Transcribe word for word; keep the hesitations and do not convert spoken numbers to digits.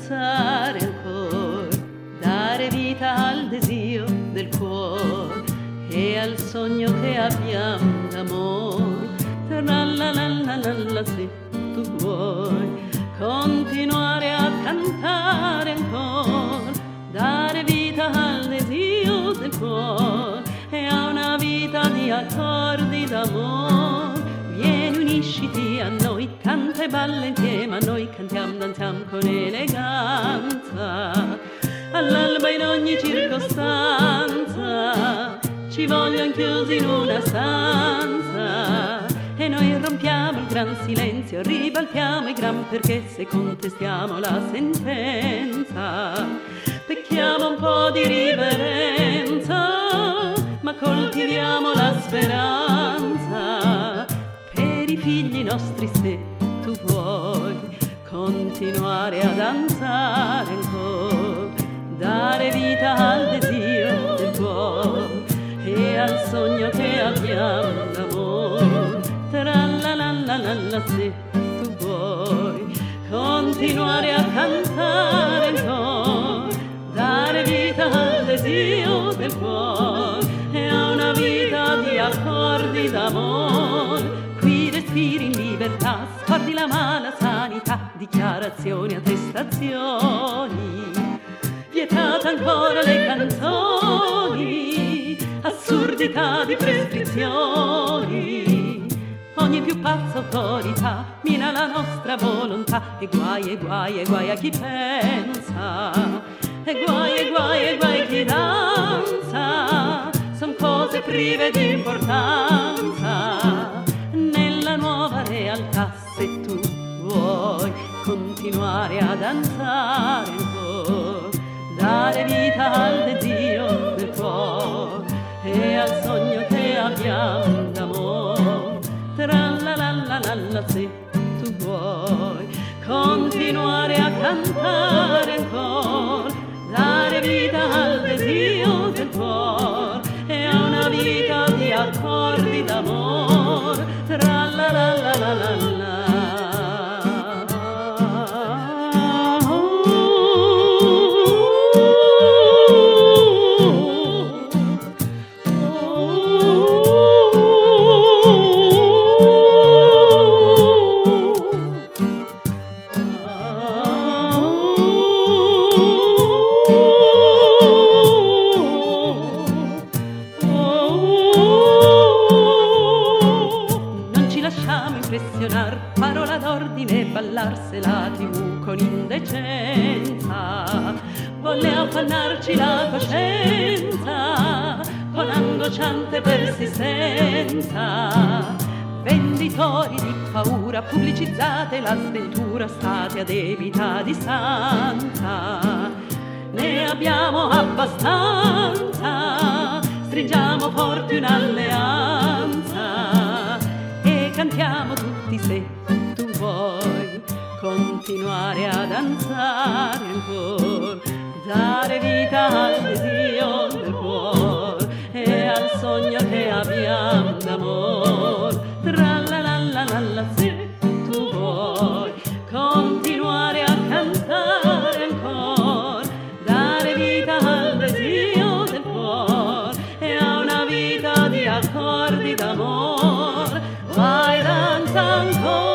danzare ancora, dare vita al desio del cuore e al sogno che abbiamo d'amore. Tra-la-la-la-la-la, se tu vuoi continuare a cantare ancora, dare vita al desio del cuore e a una vita di accordi d'amore, vieni unisciti a noi, canta e balla insieme a noi, cantiamo, danziamo con eleganza, all'alba in ogni circostanza, ci vogliono chiusi in una stanza e noi rompiamo il gran silenzio, ribaltiamo i gran perché se contestiamo la sentenza, pecchiamo un po' di riverenza, ma coltiviamo la speranza per i figli nostri se tu vuoi continuare a danzare ancora, dare vita al desio del cuore e al sogno che abbiamo d'amore. Tra-la-la-la-la-la, se tu vuoi continuare a cantare ancora, dare vita al desio del cuore e a una vita di accordi d'amore, qui respiri in libertà, scordi la mala sanità, dichiarazioni, attestazioni, vietate ancora le canzoni, assurdità di prescrizioni, ogni più pazza autorità mina la nostra volontà e guai e guai e guai a chi pensa, e guai e guai e guai a chi danza, son cose prive di importanza nella nuova realtà. Se tu vuoi continuare a danzare ancora, dare vita al desio del cuore e al sogno che abbiamo d'amore. Tra-la-la-la-la-la, se tu vuoi continuare a cantare ancora, dare vita al desio del cuore e a una vita di accordi d'amore. Tra-la-la-la-la-la-la. Parola d'ordine, ballarsela tivù con indecenza, volle affannarci la coscienza con angosciante persistenza. Venditori di paura, pubblicizzate la sventura, state a debita distanza, ne abbiamo abbastanza, stringiamo forte un'alleanza e cantiamo tutti se tu vuoi continuare a danzare ancora, dare vita al desio del cuore e al sogno che abbiamo d'amore. Tra-la-la-la-la-la, se tu vuoi continuare a cantare ancora, dare vita al desio del cuore e a una vita di accordi d'amore, vai danza ancora.